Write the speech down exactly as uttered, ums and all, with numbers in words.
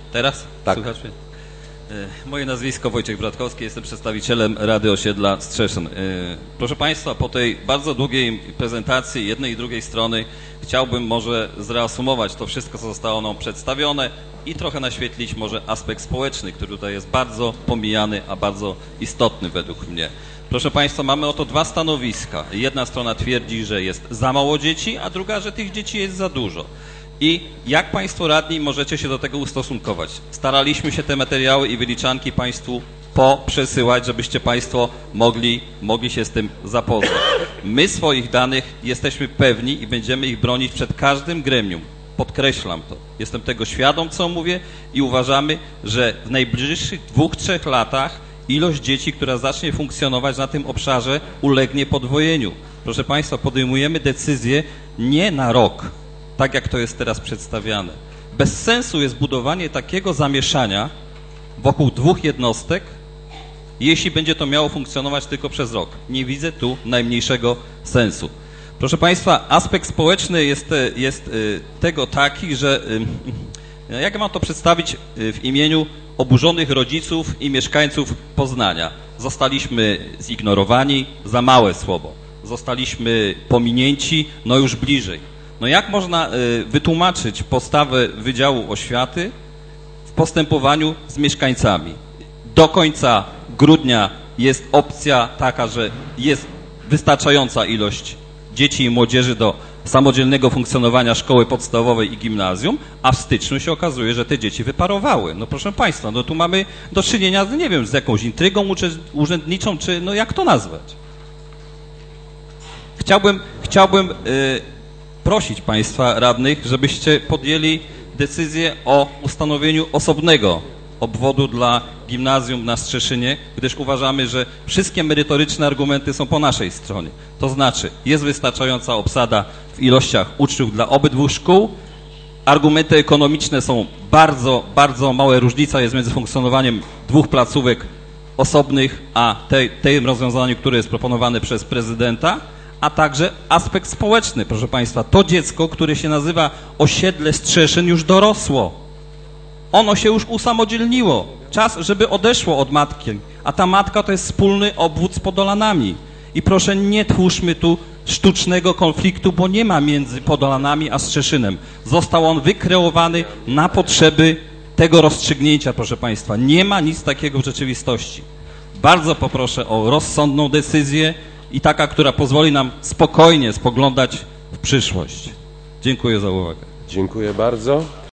Teraz? Tak. Słychać mnie? Moje nazwisko Wojciech Bratkowski, jestem przedstawicielem Rady Osiedla Strzeszyn. Proszę Państwa, po tej bardzo długiej prezentacji jednej i drugiej strony chciałbym może zreasumować to wszystko, co zostało nam przedstawione i trochę naświetlić może aspekt społeczny, który tutaj jest bardzo pomijany, a bardzo istotny według mnie. Proszę Państwa, mamy oto dwa stanowiska. Jedna strona twierdzi, że jest za mało dzieci, a druga, że tych dzieci jest za dużo. I jak Państwo radni możecie się do tego ustosunkować? Staraliśmy się te materiały i wyliczanki Państwu poprzesyłać, żebyście Państwo mogli, mogli się z tym zapoznać. My swoich danych jesteśmy pewni i będziemy ich bronić przed każdym gremium. Podkreślam to. Jestem tego świadom, co mówię i uważamy, że w najbliższych dwóch, trzech latach ilość dzieci, która zacznie funkcjonować na tym obszarze, ulegnie podwojeniu. Proszę Państwa, podejmujemy decyzję nie na rok, tak jak to jest teraz przedstawiane. Bez sensu jest budowanie takiego zamieszania wokół dwóch jednostek, jeśli będzie to miało funkcjonować tylko przez rok. Nie widzę tu najmniejszego sensu. Proszę Państwa, aspekt społeczny jest, jest tego taki, że jak ja mam to przedstawić w imieniu oburzonych rodziców i mieszkańców Poznania. Zostaliśmy zignorowani, za małe słowo. Zostaliśmy pominięci, no już bliżej. No jak można wytłumaczyć postawę Wydziału Oświaty w postępowaniu z mieszkańcami? Do końca grudnia jest opcja taka, że jest wystarczająca ilość dzieci i młodzieży do samodzielnego funkcjonowania szkoły podstawowej i gimnazjum, a w styczniu się okazuje, że te dzieci wyparowały. No proszę Państwa, no tu mamy do czynienia, nie wiem, z jakąś intrygą urzędniczą, czy no jak to nazwać? Chciałbym, chciałbym yy, prosić Państwa radnych, żebyście podjęli decyzję o ustanowieniu osobnego obwodu dla gimnazjum na Strzeszynie, gdyż uważamy, że wszystkie merytoryczne argumenty są po naszej stronie. To znaczy, jest wystarczająca obsada w ilościach uczniów dla obydwu szkół, argumenty ekonomiczne są bardzo, bardzo małe, różnica jest między funkcjonowaniem dwóch placówek osobnych, a tej, tym rozwiązaniu, które jest proponowane przez prezydenta, a także aspekt społeczny. Proszę Państwa, to dziecko, które się nazywa Osiedle Strzeszyn, już dorosło. Ono się już usamodzielniło. Czas, żeby odeszło od matki. A ta matka to jest wspólny obwód z Podolanami. I proszę, nie twórzmy tu sztucznego konfliktu, bo nie ma między Podolanami a Strzeszynem. Został on wykreowany na potrzeby tego rozstrzygnięcia, proszę Państwa. Nie ma nic takiego w rzeczywistości. Bardzo poproszę o rozsądną decyzję i taka, która pozwoli nam spokojnie spoglądać w przyszłość. Dziękuję za uwagę. Dziękuję bardzo.